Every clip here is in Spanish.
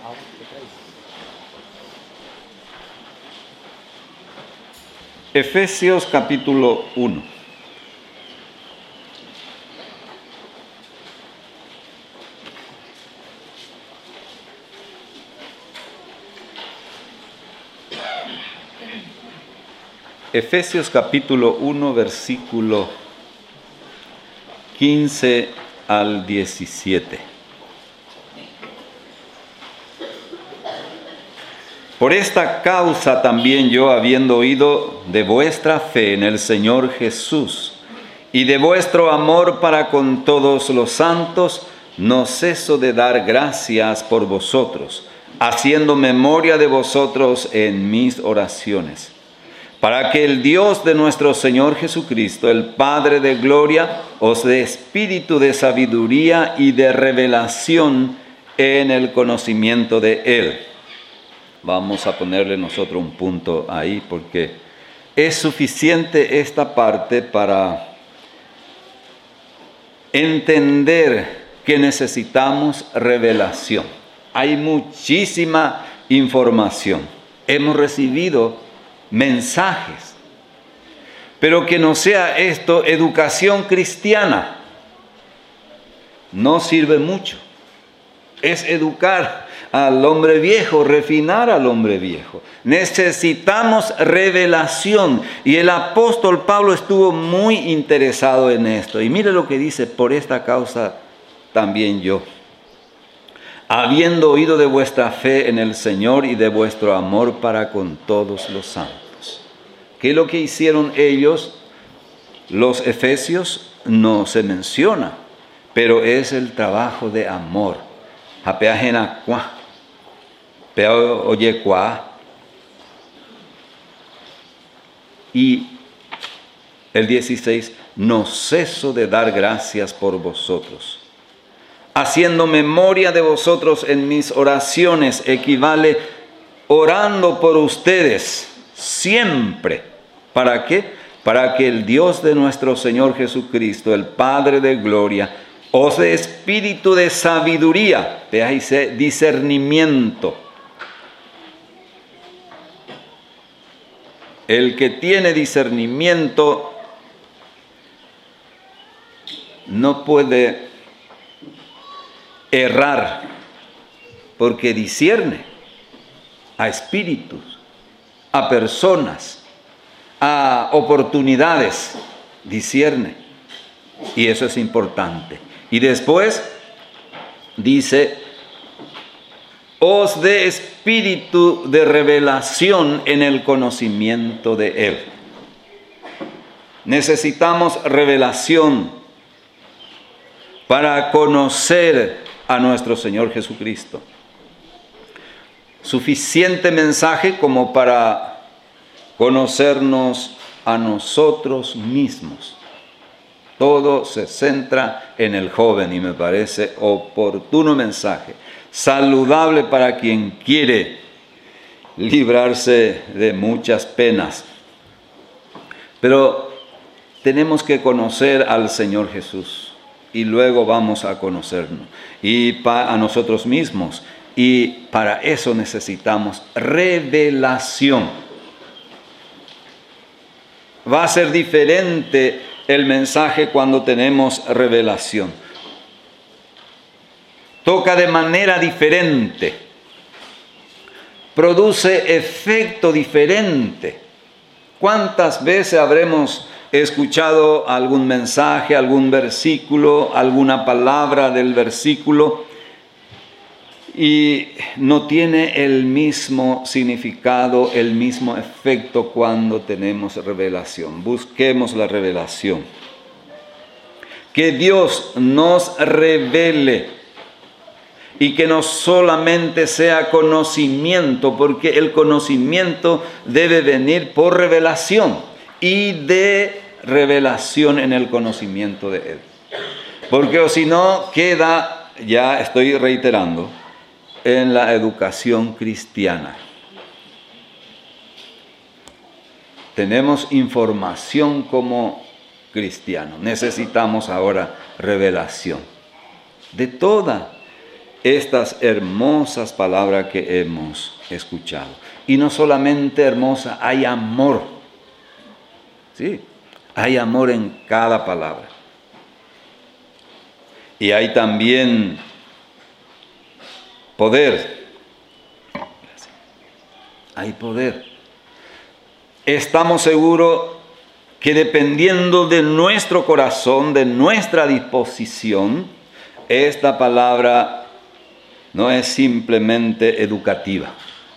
Efesios capítulo 1. Efesios capítulo 1, versículo 15 al 17. Por esta causa también yo, habiendo oído de vuestra fe en el Señor Jesús y de vuestro amor para con todos los santos, no ceso de dar gracias por vosotros, haciendo memoria de vosotros en mis oraciones, para que el Dios de nuestro Señor Jesucristo, el Padre de gloria, os dé espíritu de sabiduría y de revelación en el conocimiento de Él. Vamos a ponerle nosotros un punto ahí porque es suficiente esta parte para entender que necesitamos revelación. Hay muchísima información. Hemos recibido mensajes, pero que no sea esto educación cristiana. No sirve mucho. Es educar al hombre viejo, refinar al hombre viejo. Necesitamos revelación. Y el apóstol Pablo estuvo muy interesado en esto. Y mire lo que dice: por esta causa también yo, habiendo oído de vuestra fe en el Señor y de vuestro amor para con todos los santos. ¿Qué es lo que hicieron ellos? Los efesios no se menciona, pero es el trabajo de amor. Y el 16, no ceso de dar gracias por vosotros, haciendo memoria de vosotros en mis oraciones. Equivale orando por ustedes siempre. ¿Para qué? Para que el Dios de nuestro Señor Jesucristo, el Padre de gloria, os dé espíritu de sabiduría, de discernimiento. El que tiene discernimiento no puede errar, porque discierne a espíritus, a personas, a oportunidades, discierne. Y eso es importante. Y después dice: os dé espíritu de revelación en el conocimiento de Él. Necesitamos revelación para conocer a nuestro Señor Jesucristo. Suficiente mensaje como para conocernos a nosotros mismos. Todo se centra en el joven y me parece oportuno mensaje, saludable para quien quiere librarse de muchas penas. Pero tenemos que conocer al Señor Jesús y luego vamos a conocernos y a nosotros mismos. Y para eso necesitamos revelación. Va a ser diferente el mensaje cuando tenemos revelación. Toca de manera diferente. Produce efecto diferente. ¿Cuántas veces habremos escuchado algún mensaje, algún versículo, alguna palabra del versículo y no tiene el mismo significado, el mismo efecto cuando tenemos revelación? Busquemos la revelación. Que Dios nos revele y que no solamente sea conocimiento, porque el conocimiento debe venir por revelación y de revelación en el conocimiento de Él. Porque o si no queda, ya estoy reiterando, en la educación cristiana. Tenemos información como cristianos. Necesitamos ahora revelación de toda estas hermosas palabras que hemos escuchado. Y no solamente hermosa, hay amor. Sí, hay amor en cada palabra. Y hay también poder. Hay poder. Estamos seguros que dependiendo de nuestro corazón, de nuestra disposición, esta palabra no es simplemente educativa.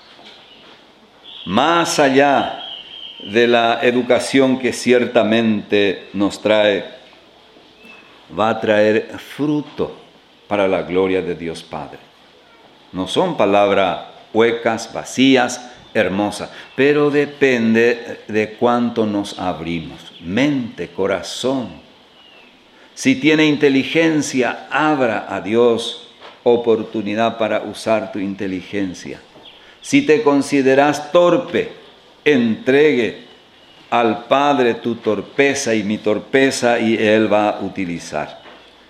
Más allá de la educación que ciertamente nos trae, va a traer fruto para la gloria de Dios Padre. No son palabras huecas, vacías, hermosas, pero depende de cuánto nos abrimos. Mente, corazón. Si tiene inteligencia, abra a Dios oportunidad para usar tu inteligencia. Si te consideras torpe, entregue al Padre tu torpeza y mi torpeza y Él va a utilizar.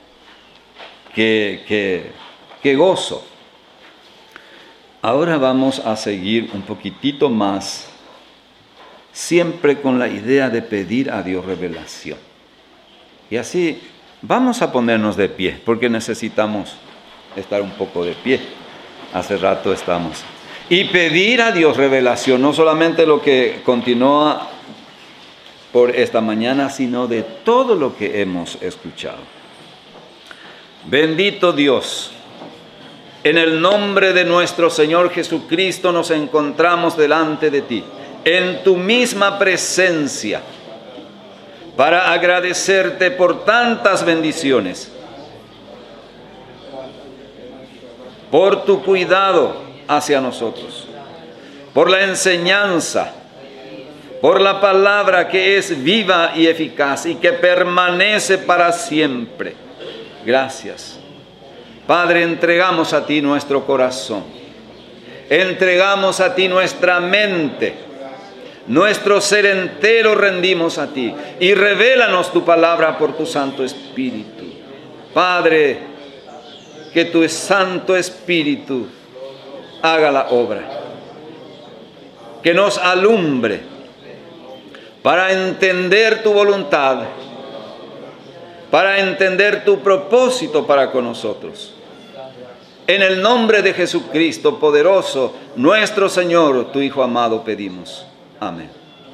¡Qué gozo! Ahora vamos a seguir un poquitito más, siempre con la idea de pedir a Dios revelación. Y así vamos a ponernos de pie, porque necesitamos estar un poco de pie. Hace rato estamos. Y pedir a Dios revelación, no solamente lo que continúa por esta mañana, sino de todo lo que hemos escuchado. Bendito Dios, en el nombre de nuestro Señor Jesucristo nos encontramos delante de ti, en tu misma presencia, para agradecerte por tantas bendiciones, por tu cuidado hacia nosotros, por la enseñanza, por la palabra que es viva y eficaz y que permanece para siempre. Gracias. Padre, entregamos a ti nuestro corazón, entregamos a ti nuestra mente, nuestro ser entero rendimos a ti y revélanos tu palabra por tu Santo Espíritu. Padre, que tu Santo Espíritu haga la obra, que nos alumbre para entender tu voluntad, para entender tu propósito para con nosotros. En el nombre de Jesucristo poderoso, nuestro Señor, tu Hijo amado, pedimos. Amén.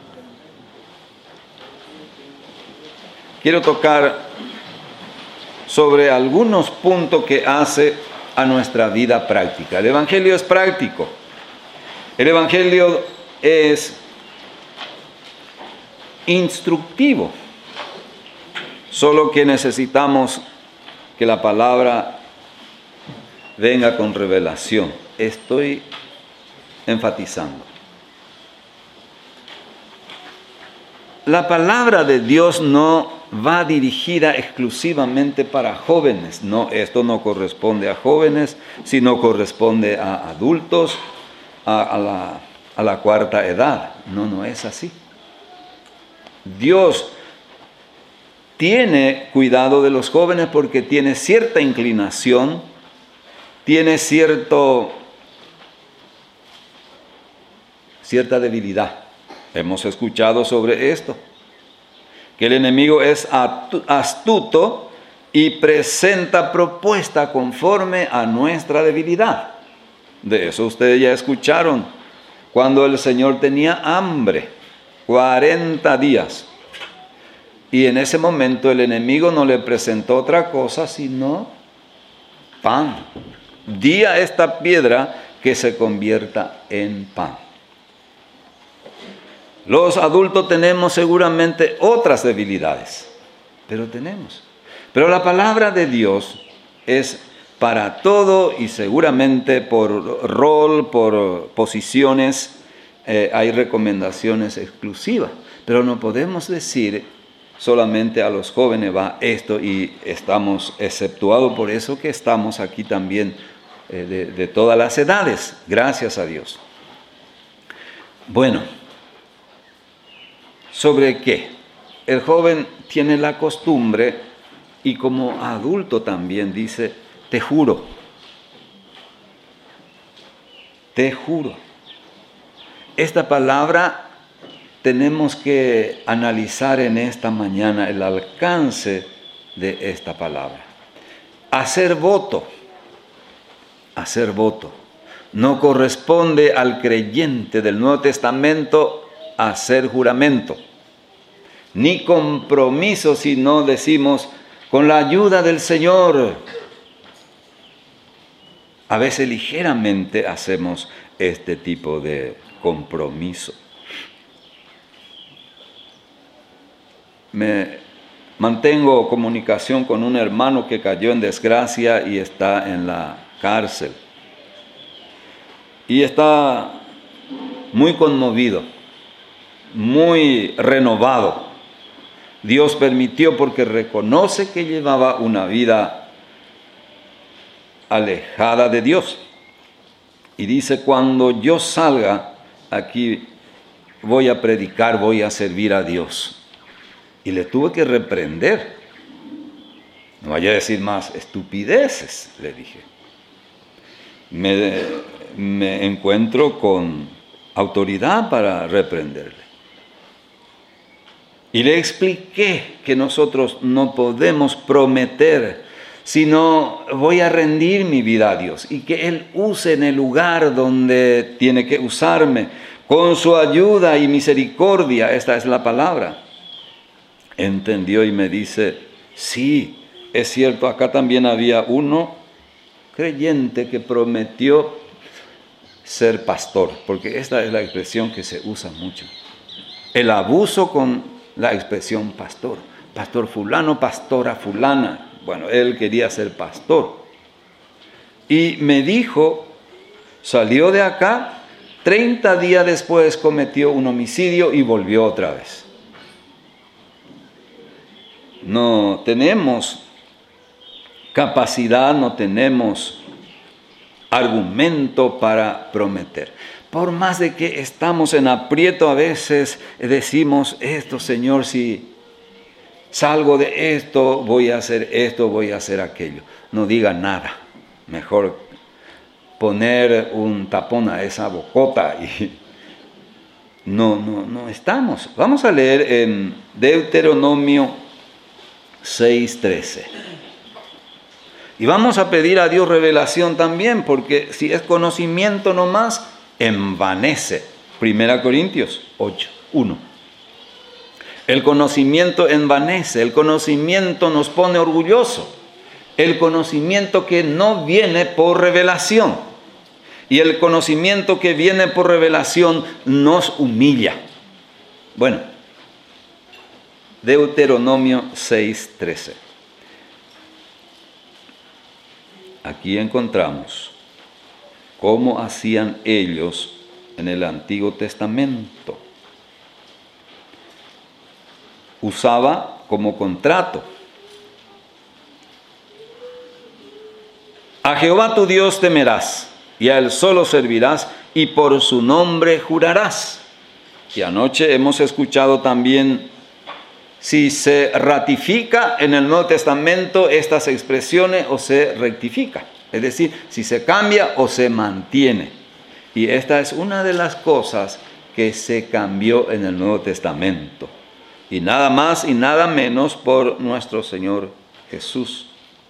Quiero tocar sobre algunos puntos que hace a nuestra vida práctica. El Evangelio es práctico. El Evangelio es instructivo. Solo que necesitamos que la palabra venga con revelación. Estoy enfatizando. La palabra de Dios no va dirigida exclusivamente para jóvenes. No, esto no corresponde a jóvenes, sino corresponde a adultos, a la cuarta edad. No es así. Dios tiene cuidado de los jóvenes porque tiene cierta inclinación, tiene cierta debilidad. Hemos escuchado sobre esto, que el enemigo es astuto y presenta propuesta conforme a nuestra debilidad. De eso ustedes ya escucharon, cuando el Señor tenía hambre, 40 días. Y en ese momento el enemigo no le presentó otra cosa sino pan. Di a esta piedra que se convierta en pan. Los adultos tenemos seguramente otras debilidades, pero tenemos. Pero la palabra de Dios es para todo y seguramente por rol, por posiciones, hay recomendaciones exclusivas. Pero no podemos decir solamente a los jóvenes va esto y estamos exceptuados por eso que estamos aquí también de todas las edades, gracias a Dios. Bueno, ¿sobre qué? El joven tiene la costumbre y como adulto también dice, te juro, te juro. Esta palabra tenemos que analizar en esta mañana el alcance de esta palabra. Hacer voto no corresponde al creyente del Nuevo Testamento hacer juramento, ni compromiso, si no decimos con la ayuda del Señor. A veces ligeramente hacemos este tipo de compromiso. Me mantengo comunicación con un hermano que cayó en desgracia y está en la cárcel. Y está muy conmovido, muy renovado. Dios permitió porque reconoce que llevaba una vida alejada de Dios. Y dice, cuando yo salga aquí, voy a predicar, voy a servir a Dios. Y le tuve que reprender. No vaya a decir más estupideces, le dije. Me encuentro con autoridad para reprenderle. Y le expliqué que nosotros no podemos prometer, sino voy a rendir mi vida a Dios y que Él use en el lugar donde tiene que usarme, con su ayuda y misericordia. Esta es la palabra. Entendió y me dice, sí, es cierto, acá también había uno creyente que prometió ser pastor, porque esta es la expresión que se usa mucho. El abuso con la expresión pastor. Pastor fulano, pastora fulana. Bueno, él quería ser pastor. Y me dijo, salió de acá, 30 días después cometió un homicidio y volvió otra vez. No tenemos capacidad, no tenemos argumento para prometer. Por más de que estamos en aprieto, a veces decimos, esto, Señor, si salgo de esto, voy a hacer aquello. No diga nada. Mejor poner un tapón a esa bocota y no estamos. Vamos a leer en Deuteronomio 6:13. Y vamos a pedir a Dios revelación también, porque si es conocimiento nomás, envanece. 1 Corintios 8:1. El conocimiento envanece, el conocimiento nos pone orgulloso. El conocimiento que no viene por revelación. Y el conocimiento que viene por revelación nos humilla. Bueno, Deuteronomio 6:13. Aquí encontramos cómo hacían ellos en el Antiguo Testamento. Usaba como contrato. A Jehová tu Dios temerás, y a Él solo servirás, y por su nombre jurarás. Y anoche hemos escuchado también si se ratifica en el Nuevo Testamento estas expresiones o se rectifica. Es decir, si se cambia o se mantiene. Y esta es una de las cosas que se cambió en el Nuevo Testamento. Y nada más y nada menos por nuestro Señor Jesús.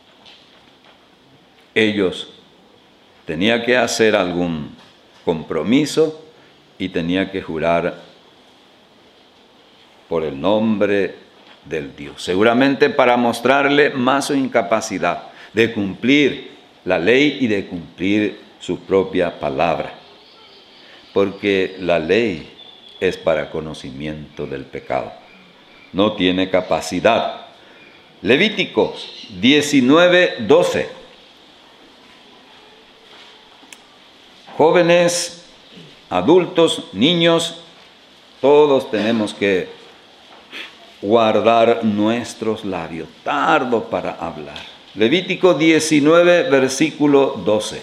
Ellos tenían que hacer algún compromiso y tenían que jurar por el nombre del Dios. Seguramente para mostrarle más su incapacidad de cumplir la ley y de cumplir su propia palabra. Porque la ley es para conocimiento del pecado. No tiene capacidad. Levítico 19:12. Jóvenes, adultos, niños, todos tenemos que guardar nuestros labios, tardo para hablar. Levítico 19, versículo 12.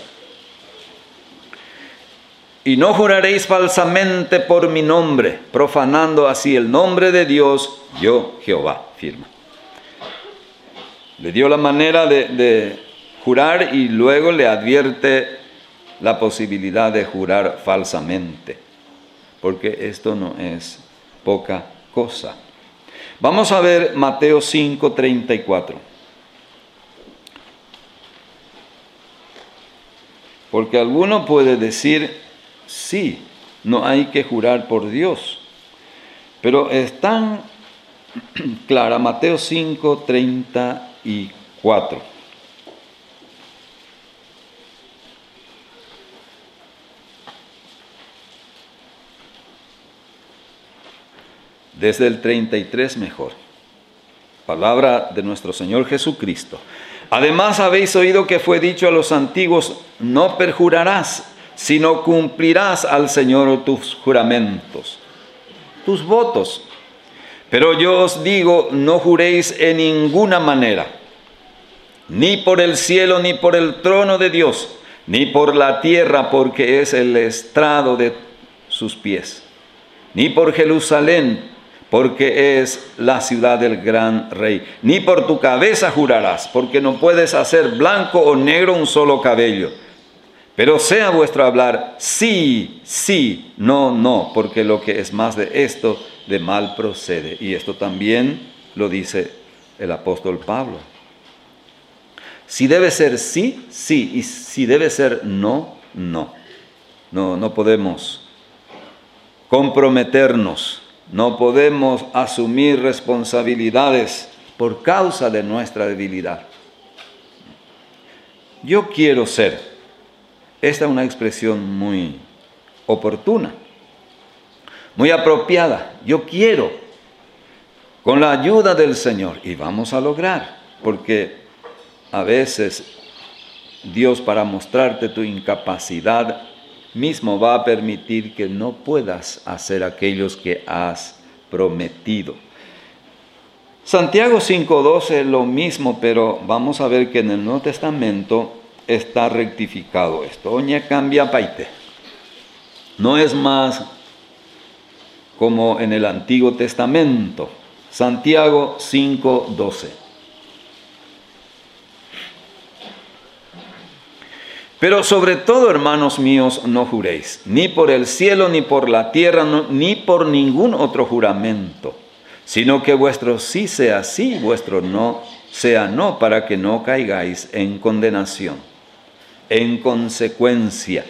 Y no juraréis falsamente por mi nombre, profanando así el nombre de Dios, yo Jehová, firma. Le dio la manera de jurar y luego le advierte la posibilidad de jurar falsamente, porque esto no es poca cosa. Vamos a ver Mateo 5:34. Porque alguno puede decir, sí, no hay que jurar por Dios. Pero es tan clara, Mateo 5:34. Desde el 33 mejor. Palabra de nuestro Señor Jesucristo. Además habéis oído que fue dicho a los antiguos, no perjurarás, sino cumplirás al Señor tus juramentos, tus votos. Pero yo os digo, no juréis en ninguna manera, ni por el cielo, ni por el trono de Dios, ni por la tierra, porque es el estrado de sus pies, ni por Jerusalén, porque es la ciudad del gran rey. Ni por tu cabeza jurarás, porque no puedes hacer blanco o negro un solo cabello. Pero sea vuestro hablar sí, sí, no, no, porque lo que es más de esto, de mal procede. Y esto también lo dice el apóstol Pablo. Si debe ser sí, sí, y si debe ser no, no. No podemos comprometernos. No podemos asumir responsabilidades por causa de nuestra debilidad. Yo quiero ser. Esta es una expresión muy oportuna, muy apropiada. Yo quiero, con la ayuda del Señor, y vamos a lograr, porque a veces Dios, para mostrarte tu incapacidad, mismo va a permitir que no puedas hacer aquellos que has prometido. Santiago 5:12 es lo mismo, pero vamos a ver que en el Nuevo Testamento está rectificado esto. Oña cambia paite. No es más como en el Antiguo Testamento. Santiago 5:12. Pero sobre todo, hermanos míos, no juréis, ni por el cielo, ni por la tierra, ni por ningún otro juramento, sino que vuestro sí sea sí, vuestro no sea no, para que no caigáis en condenación. En consecuencia,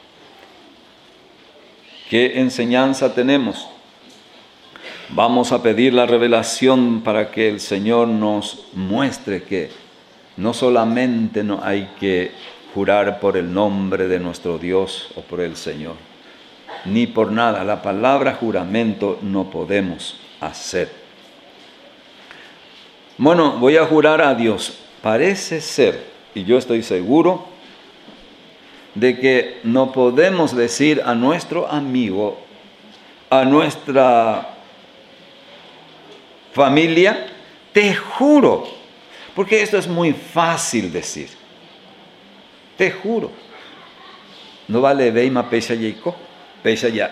¿qué enseñanza tenemos? Vamos a pedir la revelación para que el Señor nos muestre que no solamente no hay que jurar por el nombre de nuestro Dios o por el Señor, ni por nada. La palabra juramento no podemos hacer. Bueno, voy a jurar a Dios. Parece ser, y yo estoy seguro, de que no podemos decir a nuestro amigo, a nuestra familia, te juro, porque esto es muy fácil decir. Te juro. No vale veima pesha yeiko, pesha ya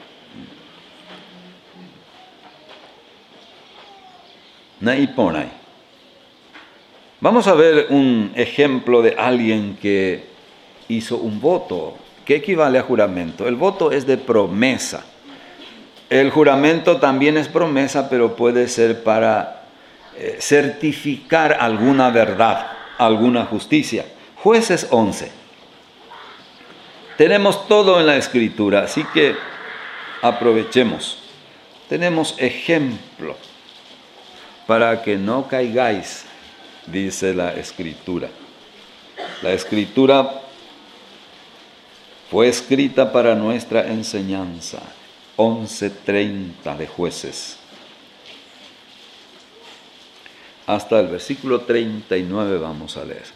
na iponai. Vamos a ver un ejemplo de alguien que hizo un voto. ¿Qué equivale a juramento? El voto es de promesa. El juramento también es promesa, pero puede ser para certificar alguna verdad, alguna justicia. Jueces 11. Tenemos todo en la Escritura, así que aprovechemos. Tenemos ejemplo para que no caigáis, dice la Escritura. La Escritura fue escrita para nuestra enseñanza. 11:30 de Jueces. Hasta el versículo 39 vamos a leer.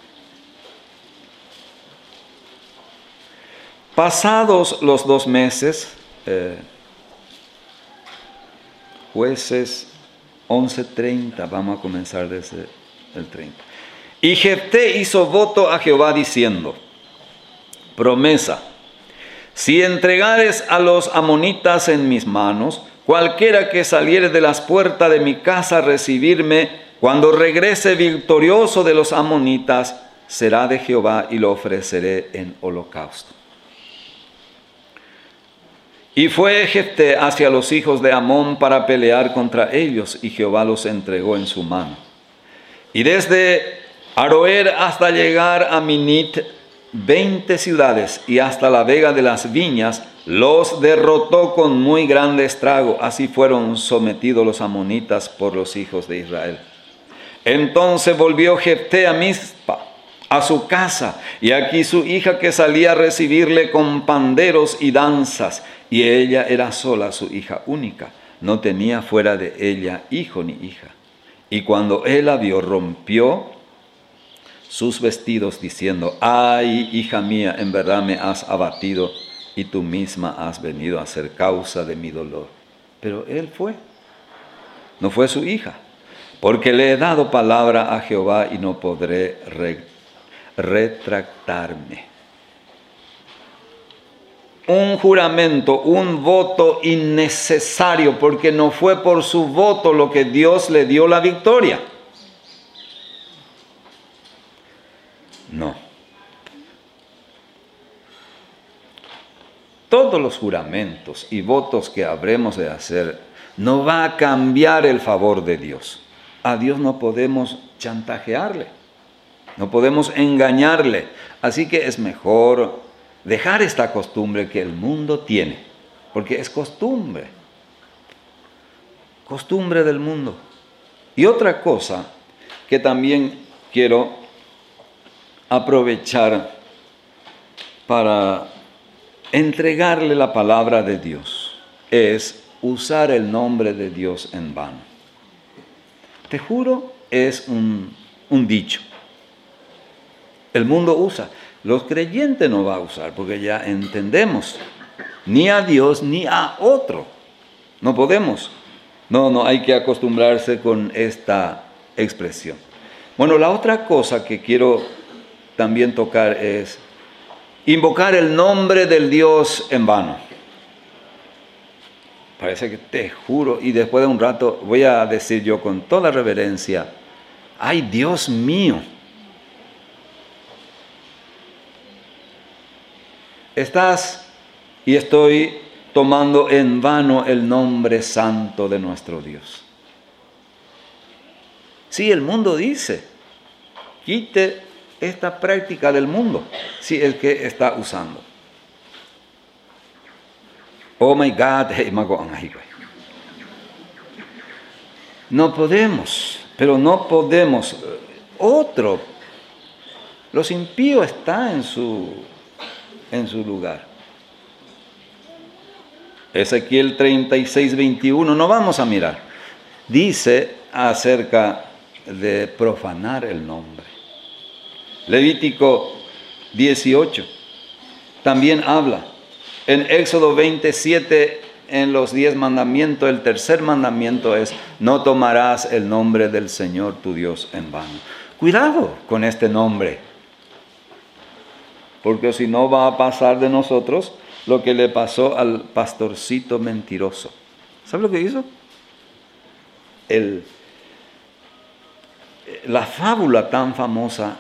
Pasados los 2 meses, Jueces 11:30, vamos a comenzar desde el 30. Y Jefté hizo voto a Jehová diciendo, promesa, si entregares a los amonitas en mis manos, cualquiera que saliere de las puertas de mi casa a recibirme, cuando regrese victorioso de los amonitas, será de Jehová y lo ofreceré en holocausto. Y fue Jefté hacia los hijos de Amón para pelear contra ellos, y Jehová los entregó en su mano. Y desde Aroer hasta llegar a Minit, 20 ciudades, y hasta la vega de las viñas, los derrotó con muy grande estrago. Así fueron sometidos los amonitas por los hijos de Israel. Entonces volvió Jefté a Mizpa, a su casa, y aquí su hija que salía a recibirle con panderos y danzas, y ella era sola, su hija única, no tenía fuera de ella hijo ni hija. Y cuando él la vio, rompió sus vestidos diciendo: ay, hija mía, en verdad me has abatido, y tú misma has venido a ser causa de mi dolor. Pero él no fue su hija, porque le he dado palabra a Jehová y no podré retractarme. Un juramento, un voto innecesario, porque no fue por su voto lo que Dios le dio la victoria. No. Todos los juramentos y votos que habremos de hacer no va a cambiar el favor de Dios. A Dios no podemos chantajearle, no podemos engañarle. Así que es mejor dejar esta costumbre que el mundo tiene, porque es costumbre del mundo. Y otra cosa que también quiero aprovechar para entregarle la palabra de Dios es usar el nombre de Dios en vano. Te juro, es un dicho. El mundo usa. Los creyentes no va a usar, porque ya entendemos, ni a Dios ni a otro. No podemos. No hay que acostumbrarse con esta expresión. Bueno, la otra cosa que quiero también tocar es invocar el nombre del Dios en vano. Parece que te juro, y después de un rato voy a decir yo con toda reverencia: ¡ay, Dios mío! Estás y estoy tomando en vano el nombre santo de nuestro Dios. Sí, el mundo dice: quite esta práctica del mundo, si es que está usando. Oh my God, no podemos, pero no podemos. Los impíos están en su lugar. Ezequiel 36:21, no vamos a mirar. Dice acerca de profanar el nombre. Levítico 18 también habla. En Éxodo 27, en los 10 mandamientos, el tercer mandamiento es: no tomarás el nombre del Señor tu Dios en vano. Cuidado con este nombre, porque si no va a pasar de nosotros lo que le pasó al pastorcito mentiroso. ¿Sabe lo que hizo? La fábula tan famosa: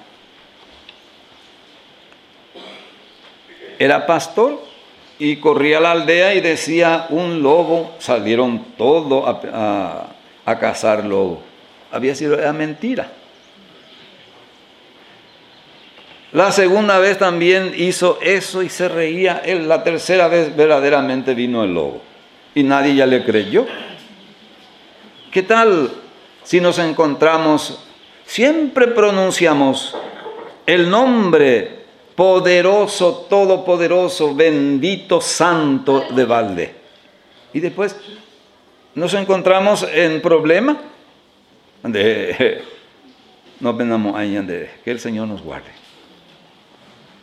era pastor y corría a la aldea y decía: un lobo, salieron todos a cazar lobo. Era mentira. La segunda vez también hizo eso y se reía. La tercera vez verdaderamente vino el lobo y nadie ya le creyó. ¿Qué tal si nos encontramos, siempre pronunciamos el nombre poderoso, todopoderoso, bendito, santo de balde, y después nos encontramos en problema? No pensamos ahí, que el Señor nos guarde.